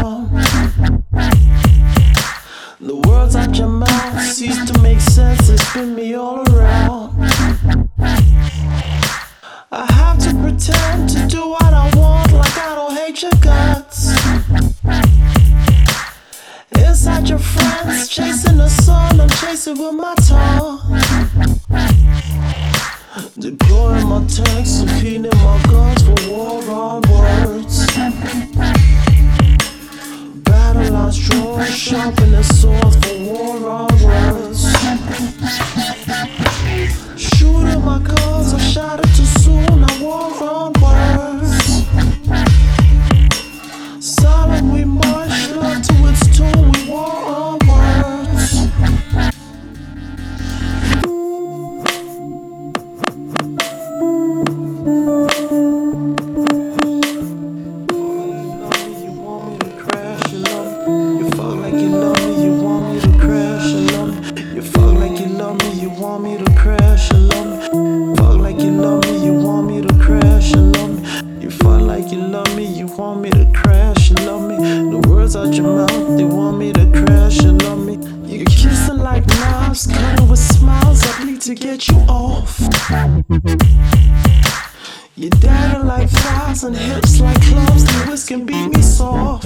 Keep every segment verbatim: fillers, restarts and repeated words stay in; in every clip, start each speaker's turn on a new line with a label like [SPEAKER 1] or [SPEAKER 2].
[SPEAKER 1] around. The words out your mouth cease to make sense and spin me all around. I have to pretend to do what I want, like I don't hate your guts. Inside your friends, chasing the sun, I'm chasing with my tongue. Deploying my tanks and cleaning my guns for war on words. Battle lines drawn, sharpening swords for war on words. Shooting my guns, I shot it too soon, I war on words. Silent we march, love to its tune, we war on words. You want me to crash, you love me. You fuck like you love me, you want me to crash, you love me. You fuck like you love me, you want me to crash, you love me. Fuck like you love me, you want me to crash, you love me. You fuck like you love me, you want me to crash, you love me. The words out your mouth, they want me to crash, you love me. You kissing like knives, cutting with smiles, I bleed to get you off. You daddy like thighs and hips like clubs, the whisk and beat me soft.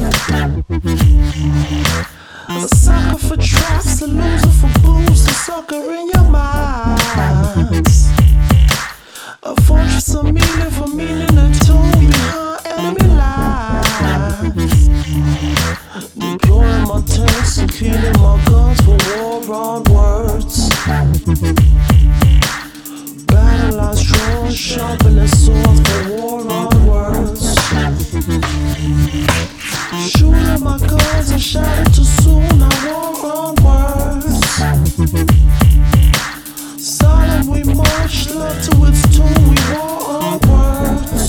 [SPEAKER 1] A sucker for traps, a loser for booze, a sucker in your minds. A fortress of meaning for meaning a tomb behind enemy lines. Deploying my tanks and cleaning my guns for war on words. Battle lines drawn, sharpening swords for war on words. Shooting my guns, I shot it too soon, I war on words. Silent we march, love to its tune, we war on words.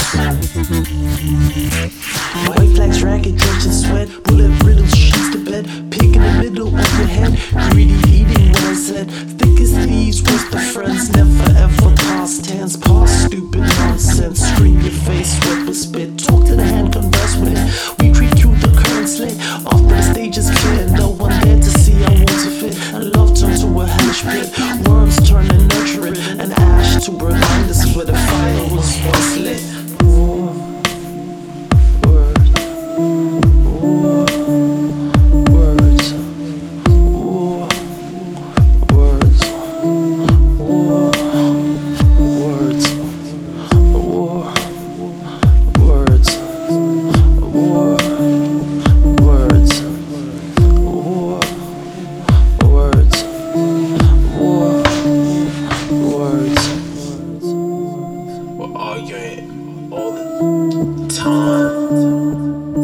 [SPEAKER 1] White flags, ragged, drenched in sweat, bullet riddles, sheets to bed, pig in the middle of your head, greedy eating what I said. Thick as thieves, worst of friends, never ever past tense, past stupid nonsense. Scream your face, sweat with spit, talk to the hand, converse with it. We creep through the current slit, after the stage is clear, no one there to see I want to fit. And love turns to a hellish pit, worms turn and nurture it, and ash to remind us where the fire was once lit. Ooh. Words, ooh. Words, ooh. Words, ooh. Words, ooh. Words, ooh. Words, ooh. Words, ooh. Words. We're arguing all the time.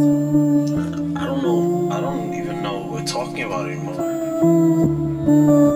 [SPEAKER 1] I don't know. I don't even know what we're talking about anymore.